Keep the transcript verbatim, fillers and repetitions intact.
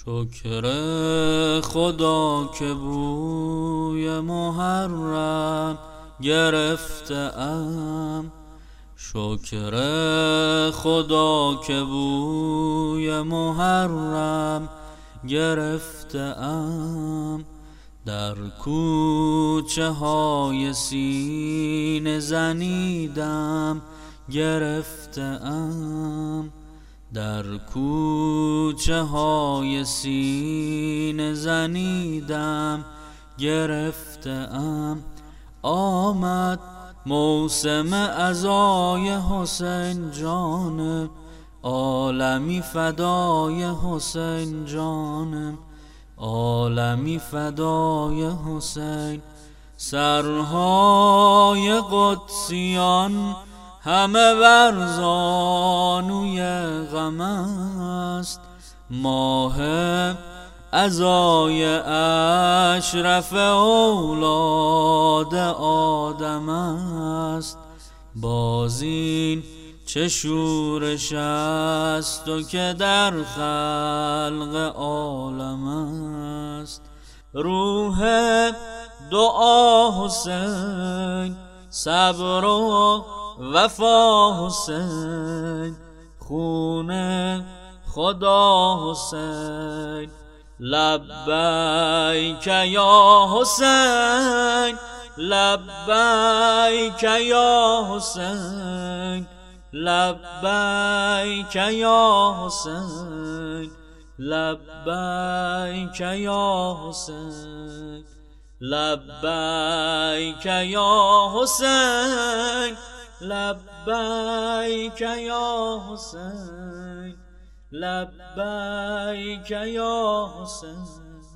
شکر خدا که بوی محرم گرفته ام، شکر خدا که بوی محرم گرفته ام. در کوچه های سینه زنیدم گرفته ام، در کوچه های سینه زنیدم گرفته ام. آمد موسم عزای حسین جانم، عالمی فدای حسین جانم، عالمی فدای حسین. سرهای قدسیان همه بر زانوی غم است، ماه عزای اشرف اولاد آدم است. بازین چه شورش است و که در خلق عالم است. روح دعا حسین، صبر و وفا حسین، خون خدا حسین. لبیک یا حسین، لبیک یا حسین، لبیک یا حسین، لبیک یا حسین، لبیک یا حسین، لبیک یا حسین، لبیک یا حسین.